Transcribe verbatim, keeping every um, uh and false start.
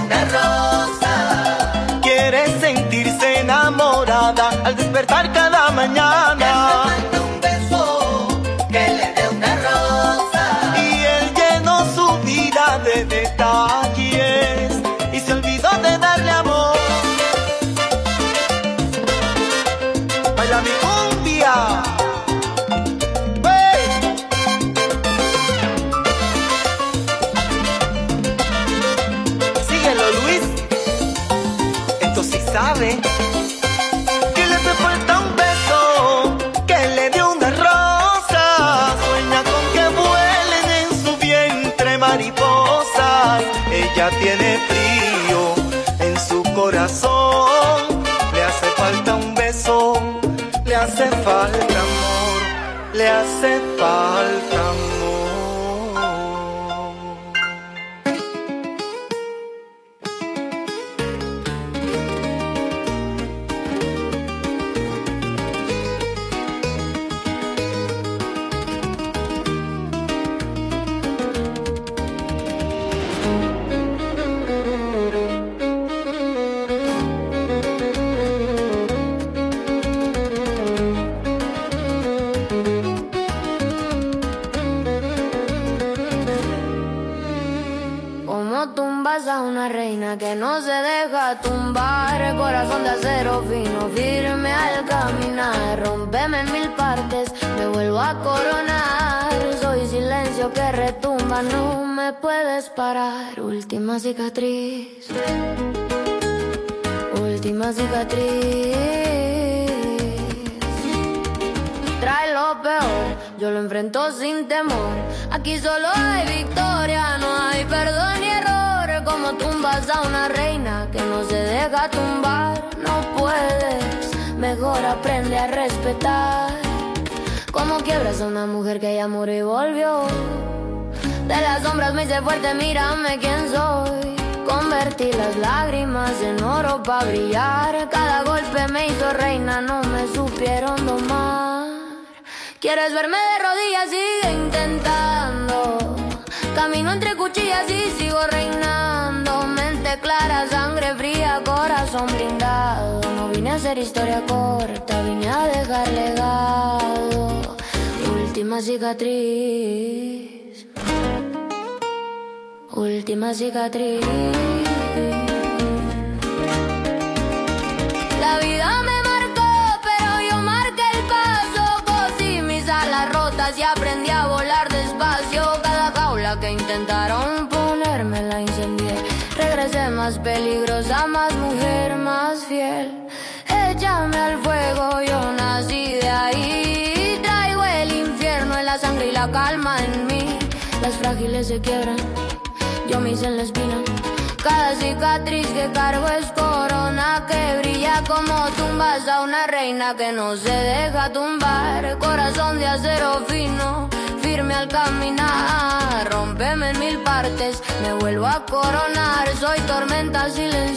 una rosa. Quiere sentirse enamorada al despertar cada mañana. Que me mande un beso, que le dé una rosa. Y él llenó su vida de detalles y se olvidó de darle amor. Baila mi cumbia. Sabe que le hace falta un beso, que le dio una rosa. Sueña con que vuelen en su vientre mariposas. Ella tiene frío en su corazón. Le hace falta un beso, le hace falta amor, le hace falta amor. Tumbas a una reina que no se deja tumbar. Corazón de acero fino, firme al caminar. Rómpeme en mil partes, me vuelvo a coronar. Soy silencio que retumba, no me puedes parar. Última cicatriz, última cicatriz. Trae lo peor, yo lo enfrento sin temor. Aquí solo hay victoria, no hay perdón ni error. Como tumbas a una reina que no se deja tumbar. No puedes, mejor aprende a respetar. Como quiebras a una mujer que ya murió y volvió. De las sombras me hice fuerte, mírame quién soy. Convertí las lágrimas en oro pa' brillar. Cada golpe me hizo reina, no me supieron domar. ¿Quieres verme de rodillas? Sigue intentando. Camino entre cuchillas y sigo reinando. Mente clara, sangre fría, corazón blindado. No vine a hacer historia corta, vine a dejar legado. Última cicatriz, última cicatriz. La vida me marcó, pero yo marqué el paso. Cosí mis alas rotas y aprendí a volar despacio. Cada jaula que intentaron ponerme la incendié. Regresé más peligrosa, más mujer, más fiel. Échame al fuego, yo nací de ahí. Traigo el infierno en la sangre y la calma en mí. Las frágiles se quiebran, yo me hice en la espina. Cada cicatriz que cargo es corona que brilla. Como tumbas a una reina que no se deja tumbar. Corazón de acero fino, firme al caminar. Rómpeme en mil partes, me vuelvo a coronar. Soy tormenta silenciosa.